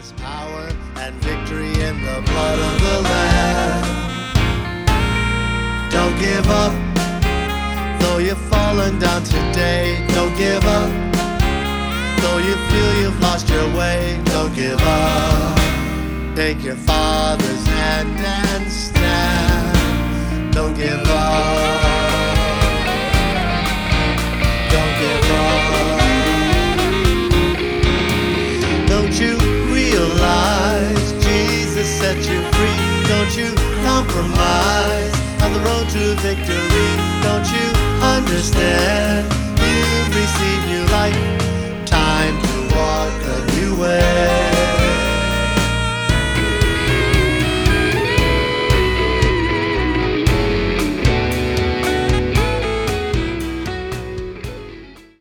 There's power and victory in the blood of the Lamb. Don't give up, though you've fallen down today. Don't give up, though you feel you've lost your way. Don't give up. Take your Father's hand and stand. Don't give up. Don't give up. Don't you realize Jesus set you free? Don't you compromise on the road to victory? Don't you understand